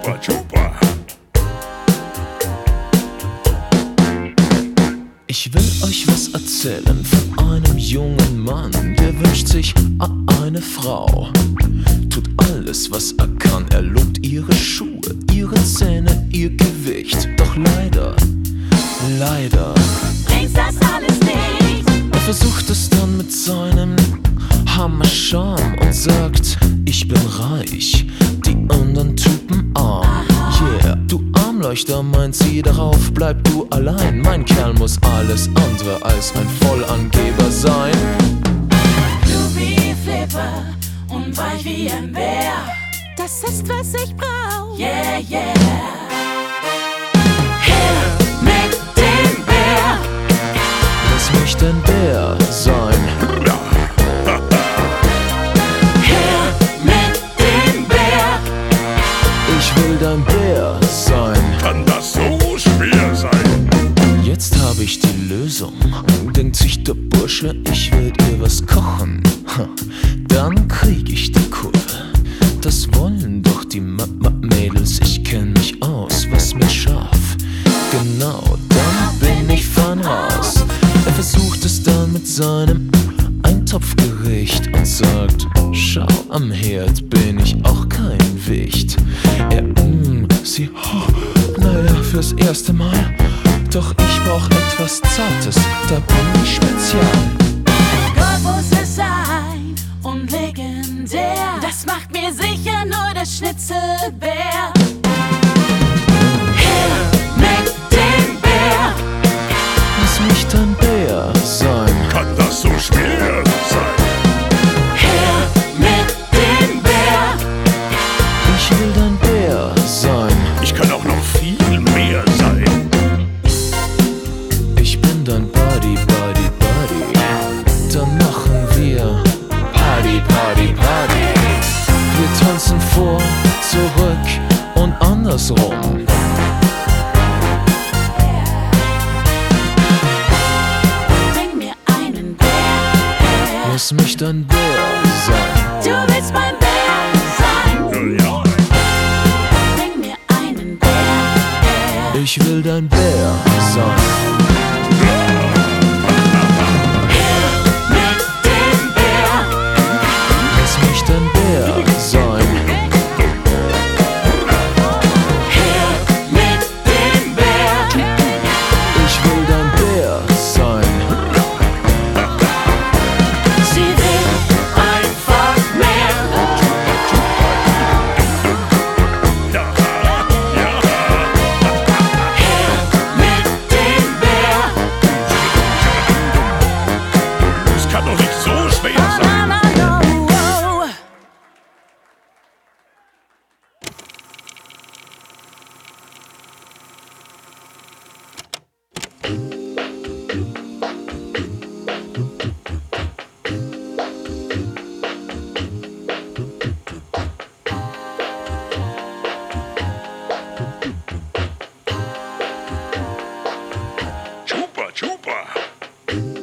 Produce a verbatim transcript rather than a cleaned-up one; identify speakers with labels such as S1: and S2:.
S1: Chupa Chupa.
S2: Ich will euch was erzählen von einem jungen Mann, der wünscht sich eine Frau. Tut alles, was er kann, er lobt ihre Schuhe, ihre Zähne, ihr Gewicht. Doch leider, leider
S3: bringst das alles nicht.
S2: Er versucht es dann mit seinem Hammer-Charme und sagt, ich bin reich, die anderen Typen arm. Yeah, du Armleuchter, meint sie, darauf bleib du allein. Mein Kerl muss alles andere als ein Vollangeber sein.
S3: Du wie Flipper und weich wie ein Bär. Das ist, was ich brauch. Yeah, yeah. Her mit dem Bär.
S2: Lass mich dein Bär sein.
S3: Her mit dem Bär.
S2: Ich will dein Bär sein.
S1: Kann das so schwer sein?
S2: Jetzt hab ich die Lösung, denkt sich der Bursche, ich will ihr was kochen. Dann krieg ich die Kurve. Das wollen doch die M M Mädels, ich kenn mich aus, was mir scharf. Genau, dann bin ich fein raus. Er versucht es dann mit seinem Eintopfgericht und sagt, schau, am Herd bin ich auch kein Wicht. Er, mm, sie, oh, naja, fürs erste Mal. Doch ich brauch etwas Zartes, da bin ich spezial.
S3: Gott muss es sein und legendär. Das macht mir sicher nur der Schnitzelbär. Her mit dem Bär.
S2: Lass mich dein Bär sein.
S1: Kann das so schwer sein?
S3: Her mit dem Bär.
S2: Ich will dein Bär sein.
S1: Ich kann auch noch viel mehr sein.
S2: Ich bin dein Buddy, Buddy, Buddy. Dann machen wir Party, Party, Party. Wir tanzen vor, zurück und andersrum.
S3: Bring mir einen Bär.
S2: Lass mich dein Bär sein.
S3: Du willst mein Bär sein.
S1: Ja,
S3: Bring mir einen Bär.
S2: Ich will dein Bär sein.
S3: Mit dem Bär.
S2: Lass mich dein Bär sein.
S3: Her mit dem Bär.
S2: Ich will dein Bär sein.
S3: Sie will einfach mehr.
S1: ja, ja.
S3: Her mit dem Bär.
S1: Es kann doch nicht so schwer
S3: Oh,
S1: sein.
S3: na, na, no, oh.
S1: Chupa Chupa.